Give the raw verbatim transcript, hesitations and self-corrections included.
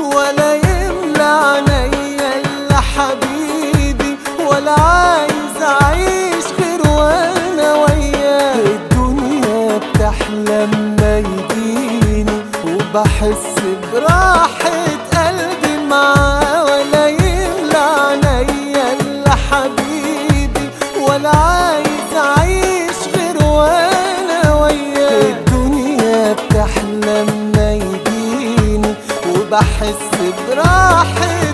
ولا يملى عينيا الا حبيبي، ولا عايز اعيش غير وانا وياه. الدنيا بتحلم ما يجيني، وبحس براحة قلبي معاه. ولا يملى عينيا الا حبيبي، ولا عايز اعيش غير وانا وياه. الدنيا بتحلم ما يجيني، وبحس براحة